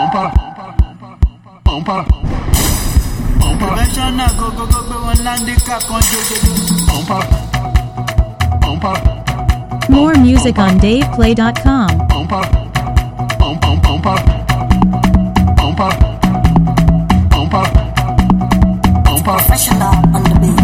Professional go one landika More music on DavePlay.com. Professional on the beat.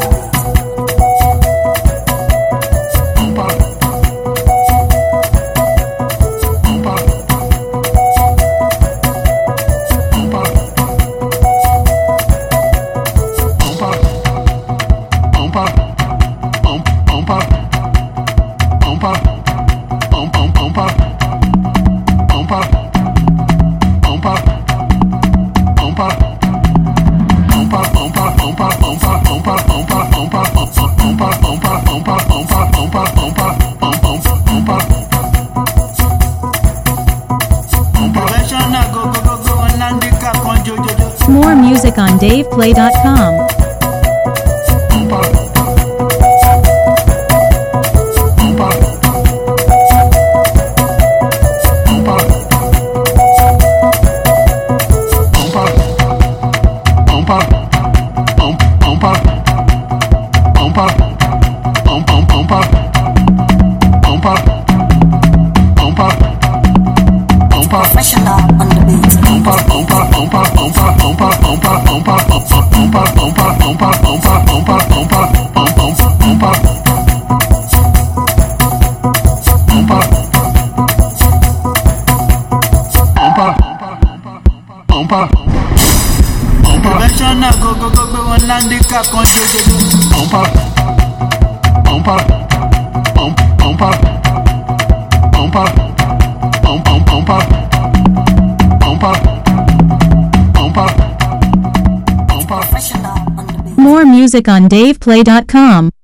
More music on DavePlay.com. Professional on the beat. Professional go one landika More music on DavePlay.com.